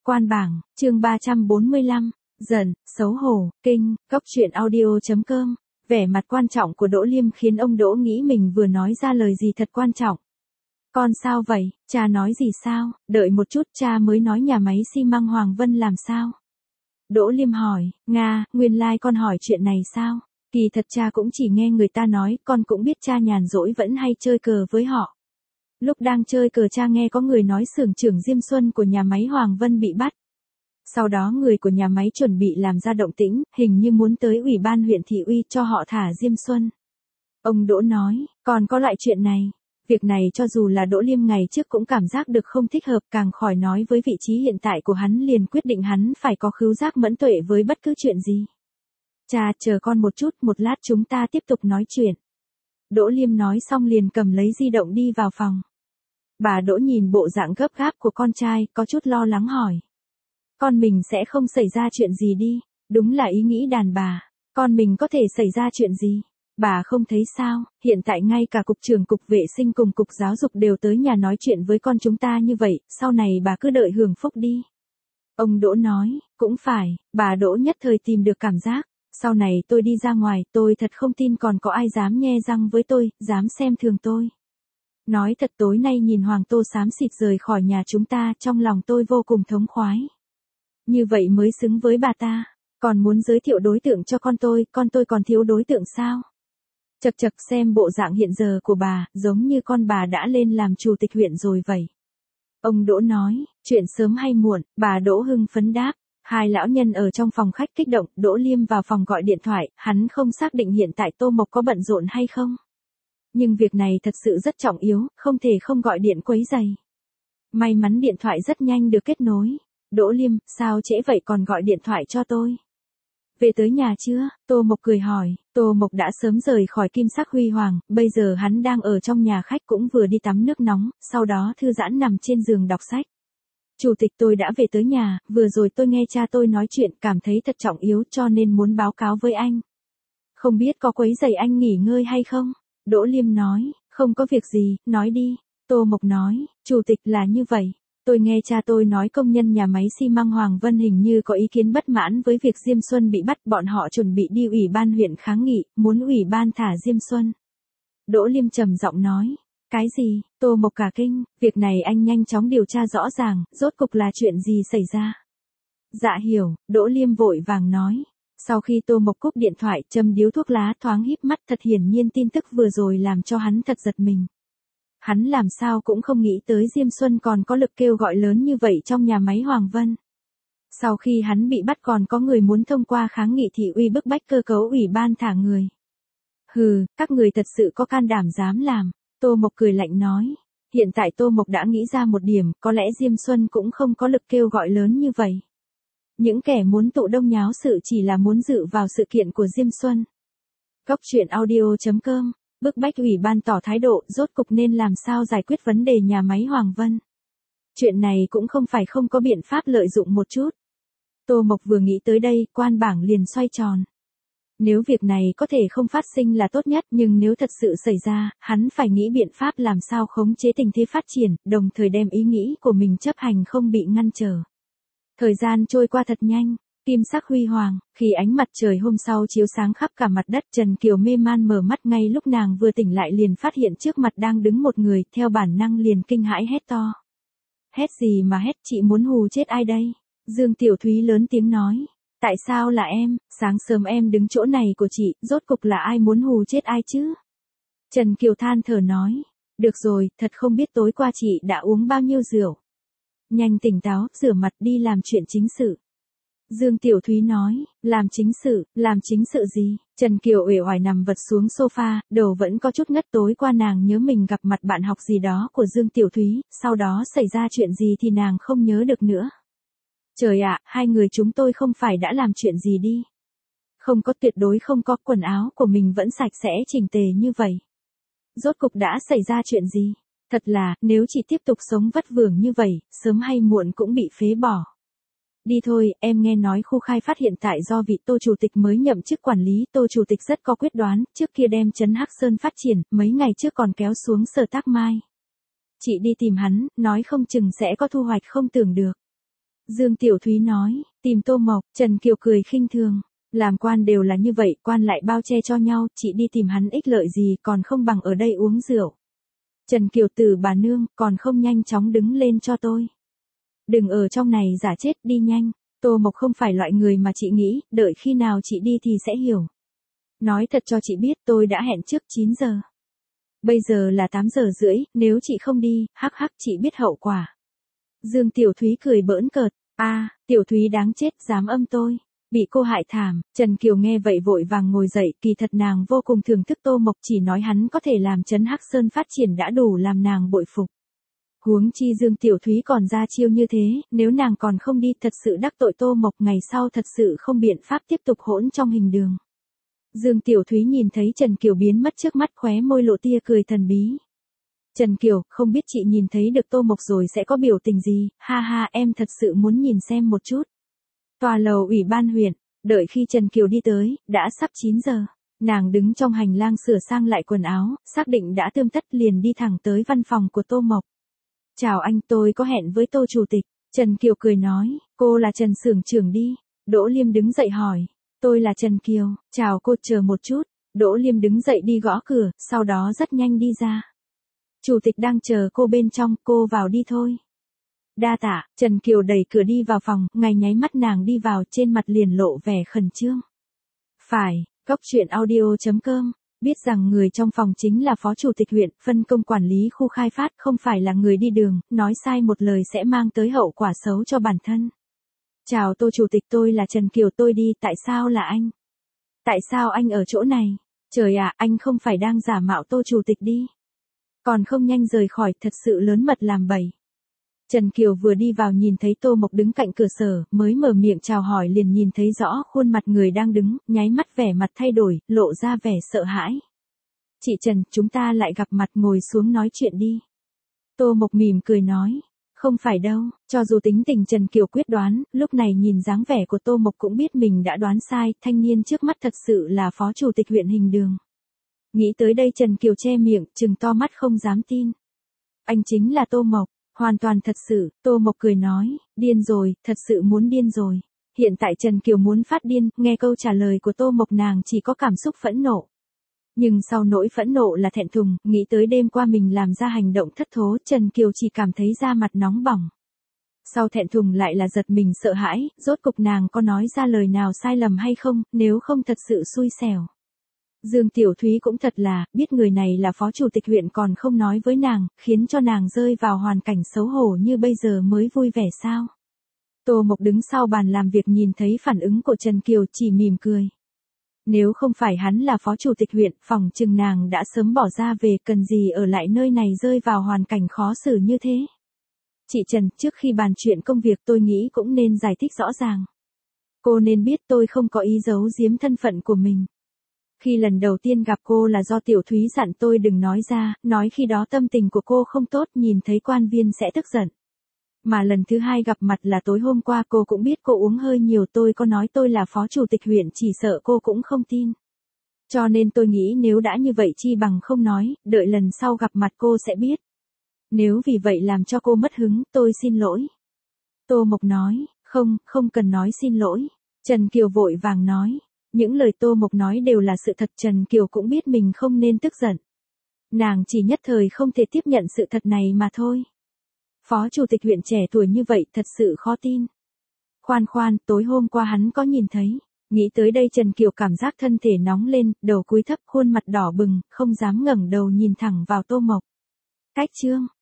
Quan bảng, chương 345, giận, xấu hổ, kinh, Góc truyện audio.com. Vẻ mặt quan trọng của Đỗ Liêm khiến ông Đỗ nghĩ mình vừa nói ra lời gì thật quan trọng. Con sao vậy, cha nói gì sao, đợi một chút cha mới nói nhà máy xi măng Hoàng Vân làm sao. Đỗ Liêm hỏi, Nga, nguyên lai con hỏi chuyện này sao? Kỳ thật cha cũng chỉ nghe người ta nói, con cũng biết cha nhàn rỗi vẫn hay chơi cờ với họ. Lúc đang chơi cờ cha nghe có người nói xưởng trưởng Diêm Xuân của nhà máy Hoàng Vân bị bắt. Sau đó người của nhà máy chuẩn bị làm ra động tĩnh, hình như muốn tới ủy ban huyện thị uy cho họ thả Diêm Xuân. Ông Đỗ nói, còn có loại chuyện này. Việc này cho dù là Đỗ Liêm ngày trước cũng cảm giác được không thích hợp, càng khỏi nói với vị trí hiện tại của hắn liền quyết định hắn phải có khứu giác mẫn tuệ với bất cứ chuyện gì. Cha, chờ con một chút, một lát chúng ta tiếp tục nói chuyện. Đỗ Liêm nói xong liền cầm lấy di động đi vào phòng. Bà Đỗ nhìn bộ dạng gấp gáp của con trai, có chút lo lắng hỏi. Con mình sẽ không xảy ra chuyện gì đi, đúng là ý nghĩ đàn bà, con mình có thể xảy ra chuyện gì? Bà không thấy sao, hiện tại ngay cả cục trưởng cục vệ sinh cùng cục giáo dục đều tới nhà nói chuyện với con chúng ta như vậy, sau này bà cứ đợi hưởng phúc đi. Ông Đỗ nói, cũng phải, bà Đỗ nhất thời tìm được cảm giác, sau này tôi đi ra ngoài, tôi thật không tin còn có ai dám nhe răng với tôi, dám xem thường tôi. Nói thật tối nay nhìn Hoàng Tô xám xịt rời khỏi nhà chúng ta, trong lòng tôi vô cùng thống khoái. Như vậy mới xứng với bà ta, còn muốn giới thiệu đối tượng cho con tôi còn thiếu đối tượng sao? Chật chật, xem bộ dạng hiện giờ của bà, giống như con bà đã lên làm chủ tịch huyện rồi vậy. Ông Đỗ nói, chuyện sớm hay muộn, bà Đỗ hưng phấn đáp. Hai lão nhân ở trong phòng khách kích động, Đỗ Liêm vào phòng gọi điện thoại, hắn không xác định hiện tại Tô Mộc có bận rộn hay không. Nhưng việc này thật sự rất trọng yếu, không thể không gọi điện quấy rầy. May mắn điện thoại rất nhanh được kết nối. Đỗ Liêm, sao trễ vậy còn gọi điện thoại cho tôi? Về tới nhà chưa? Tô Mộc cười hỏi. Tô Mộc đã sớm rời khỏi Kim Sắc Huy Hoàng, bây giờ hắn đang ở trong nhà khách cũng vừa đi tắm nước nóng, sau đó thư giãn nằm trên giường đọc sách. Chủ tịch, tôi đã về tới nhà, vừa rồi tôi nghe cha tôi nói chuyện, cảm thấy thật trọng yếu cho nên muốn báo cáo với anh. Không biết có quấy rầy anh nghỉ ngơi hay không? Đỗ Liêm nói, không có việc gì, nói đi. Tô Mộc nói, chủ tịch là như vậy. Tôi nghe cha tôi nói công nhân nhà máy xi măng Hoàng Vân hình như có ý kiến bất mãn với việc Diêm Xuân bị bắt, bọn họ chuẩn bị đi ủy ban huyện kháng nghị, muốn ủy ban thả Diêm Xuân. Đỗ Liêm trầm giọng nói, cái gì? Tô Mộc cả kinh, việc này anh nhanh chóng điều tra rõ ràng, rốt cục là chuyện gì xảy ra? Dạ hiểu, Đỗ Liêm vội vàng nói. Sau khi Tô Mộc cúp điện thoại, châm điếu thuốc lá thoáng híp mắt, thật hiển nhiên tin tức vừa rồi làm cho hắn thật giật mình. Hắn làm sao cũng không nghĩ tới Diêm Xuân còn có lực kêu gọi lớn như vậy trong nhà máy Hoàng Vân. Sau khi hắn bị bắt còn có người muốn thông qua kháng nghị thị uy bức bách cơ cấu ủy ban thả người. Hừ, các người thật sự có can đảm dám làm. Tô Mộc cười lạnh nói. Hiện tại Tô Mộc đã nghĩ ra một điểm, có lẽ Diêm Xuân cũng không có lực kêu gọi lớn như vậy. Những kẻ muốn tụ đông nháo sự chỉ là muốn dự vào sự kiện của Diêm Xuân. Góc truyện audio.com. Bức bách ủy ban tỏ thái độ, rốt cục nên làm sao giải quyết vấn đề nhà máy Hoàng Vân. Chuyện này cũng không phải không có biện pháp lợi dụng một chút. Tô Mộc vừa nghĩ tới đây, quan bảng liền xoay tròn. Nếu việc này có thể không phát sinh là tốt nhất, nhưng nếu thật sự xảy ra, hắn phải nghĩ biện pháp làm sao khống chế tình thế phát triển, đồng thời đem ý nghĩ của mình chấp hành không bị ngăn trở. Thời gian trôi qua thật nhanh. Kim Sắc Huy Hoàng, khi ánh mặt trời hôm sau chiếu sáng khắp cả mặt đất, Trần Kiều mê man mở mắt, ngay lúc nàng vừa tỉnh lại liền phát hiện trước mặt đang đứng một người, theo bản năng liền kinh hãi hét to. Hét gì mà hét, chị muốn hù chết ai đây? Dương Tiểu Thúy lớn tiếng nói. Tại sao là em, sáng sớm em đứng chỗ này của chị, rốt cục là ai muốn hù chết ai chứ? Trần Kiều than thở nói. Được rồi, thật không biết tối qua chị đã uống bao nhiêu rượu. Nhanh tỉnh táo, rửa mặt đi làm chuyện chính sự. Dương Tiểu Thúy nói, làm chính sự gì? Trần Kiều uể oải nằm vật xuống sofa, đầu vẫn có chút ngất, tối qua nàng nhớ mình gặp mặt bạn học gì đó của Dương Tiểu Thúy, sau đó xảy ra chuyện gì thì nàng không nhớ được nữa. Trời ạ, hai người chúng tôi không phải đã làm chuyện gì đi. Không có, tuyệt đối không có, quần áo của mình vẫn sạch sẽ chỉnh tề như vậy. Rốt cục đã xảy ra chuyện gì? Thật là, nếu chỉ tiếp tục sống vất vưởng như vậy, sớm hay muộn cũng bị phế bỏ. Đi thôi, em nghe nói khu khai phát hiện tại do vị Tô chủ tịch mới nhậm chức quản lý, Tô chủ tịch rất có quyết đoán, trước kia đem trấn Hắc Sơn phát triển, mấy ngày trước còn kéo xuống Sở Tác Mai. Chị đi tìm hắn, nói không chừng sẽ có thu hoạch không tưởng được. Dương Tiểu Thúy nói, tìm Tô Mộc. Trần Kiều cười khinh thường. Làm quan đều là như vậy, quan lại bao che cho nhau, chị đi tìm hắn ích lợi gì còn không bằng ở đây uống rượu. Trần Kiều Tử bà nương, còn không nhanh chóng đứng lên cho tôi. Đừng ở trong này giả chết, đi nhanh. Tô Mộc không phải loại người mà chị nghĩ, đợi khi nào chị đi thì sẽ hiểu. Nói thật cho chị biết tôi đã hẹn trước 9 giờ. Bây giờ là 8 giờ rưỡi, nếu chị không đi, hắc hắc chị biết hậu quả. Dương Tiểu Thúy cười bỡn cợt, Tiểu Thúy đáng chết, dám âm tôi. Bị cô hại thảm. Trần Kiều nghe vậy vội vàng ngồi dậy, kỳ thật nàng vô cùng thưởng thức Tô Mộc, chỉ nói hắn có thể làm Trấn Hắc Sơn phát triển đã đủ làm nàng bội phục. Huống chi Dương Tiểu Thúy còn ra chiêu như thế, nếu nàng còn không đi thật sự đắc tội Tô Mộc, ngày sau thật sự không biện pháp tiếp tục hỗn trong hình đường. Dương Tiểu Thúy nhìn thấy Trần Kiều biến mất trước mắt, khóe môi lộ tia cười thần bí. Trần Kiều, không biết chị nhìn thấy được Tô Mộc rồi sẽ có biểu tình gì, ha ha, em thật sự muốn nhìn xem một chút. Tòa lầu ủy ban huyện, đợi khi Trần Kiều đi tới, đã sắp 9 giờ. Nàng đứng trong hành lang sửa sang lại quần áo, xác định đã tươm tất liền đi thẳng tới văn phòng của Tô Mộc. Chào anh, tôi có hẹn với Tô Chủ tịch. Trần Kiều cười nói, cô là Trần Xưởng trưởng đi. Đỗ Liêm đứng dậy hỏi, tôi là Trần Kiều, chào cô, chờ một chút. Đỗ Liêm đứng dậy đi gõ cửa, sau đó rất nhanh đi ra. Chủ tịch đang chờ cô bên trong, cô vào đi thôi. Đa tạ. Trần Kiều đẩy cửa đi vào phòng, ngay nháy mắt nàng đi vào, trên mặt liền lộ vẻ khẩn trương. Phải, Cóc truyện audio.com, biết rằng người trong phòng chính là phó chủ tịch huyện, phân công quản lý khu khai phát, không phải là người đi đường, nói sai một lời sẽ mang tới hậu quả xấu cho bản thân. Chào Tô Chủ tịch, tôi là Trần Kiều, tôi đi, tại sao là anh? Tại sao anh ở chỗ này? Trời ạ, anh không phải đang giả mạo Tô Chủ tịch đi. Còn không nhanh rời khỏi, thật sự lớn mật làm bậy. Trần Kiều vừa đi vào nhìn thấy Tô Mộc đứng cạnh cửa sở, mới mở miệng chào hỏi liền nhìn thấy rõ khuôn mặt người đang đứng, nháy mắt vẻ mặt thay đổi, lộ ra vẻ sợ hãi. Chị Trần, chúng ta lại gặp mặt, ngồi xuống nói chuyện đi. Tô Mộc mỉm cười nói, không phải đâu, cho dù tính tình Trần Kiều quyết đoán, lúc này nhìn dáng vẻ của Tô Mộc cũng biết mình đã đoán sai, thanh niên trước mắt thật sự là phó chủ tịch huyện Hình Đường. Nghĩ tới đây Trần Kiều che miệng, trừng to mắt không dám tin. Anh chính là Tô Mộc. Hoàn toàn thật sự, Tô Mộc cười nói, điên rồi, thật sự muốn điên rồi. Hiện tại Trần Kiều muốn phát điên, nghe câu trả lời của Tô Mộc nàng chỉ có cảm xúc phẫn nộ. Nhưng sau nỗi phẫn nộ là thẹn thùng, nghĩ tới đêm qua mình làm ra hành động thất thố, Trần Kiều chỉ cảm thấy da mặt nóng bỏng. Sau thẹn thùng lại là giật mình sợ hãi, rốt cục nàng có nói ra lời nào sai lầm hay không, nếu không thật sự xui xẻo. Dương Tiểu Thúy cũng thật là, biết người này là phó chủ tịch huyện còn không nói với nàng, khiến cho nàng rơi vào hoàn cảnh xấu hổ như bây giờ mới vui vẻ sao. Tô Mộc đứng sau bàn làm việc nhìn thấy phản ứng của Trần Kiều chỉ mỉm cười. Nếu không phải hắn là phó chủ tịch huyện, phòng chừng nàng đã sớm bỏ ra về, cần gì ở lại nơi này rơi vào hoàn cảnh khó xử như thế. Chị Trần, trước khi bàn chuyện công việc tôi nghĩ cũng nên giải thích rõ ràng. Cô nên biết tôi không có ý giấu giếm thân phận của mình. Khi lần đầu tiên gặp cô là do Tiểu Thúy dặn tôi đừng nói ra, nói khi đó tâm tình của cô không tốt, nhìn thấy quan viên sẽ tức giận. Mà lần thứ hai gặp mặt là tối hôm qua, cô cũng biết cô uống hơi nhiều, tôi có nói tôi là phó chủ tịch huyện, chỉ sợ cô cũng không tin. Cho nên tôi nghĩ nếu đã như vậy chi bằng không nói, đợi lần sau gặp mặt cô sẽ biết. Nếu vì vậy làm cho cô mất hứng, tôi xin lỗi. Tô Mộc nói, không cần nói xin lỗi. Trần Kiều vội vàng nói. Những lời Tô Mộc nói đều là sự thật, Trần Kiều cũng biết mình không nên tức giận. Nàng chỉ nhất thời không thể tiếp nhận sự thật này mà thôi. Phó chủ tịch huyện trẻ tuổi như vậy thật sự khó tin. Khoan, tối hôm qua hắn có nhìn thấy. Nghĩ tới đây Trần Kiều cảm giác thân thể nóng lên, đầu cúi thấp, khuôn mặt đỏ bừng, không dám ngẩng đầu nhìn thẳng vào Tô Mộc. Cách chương.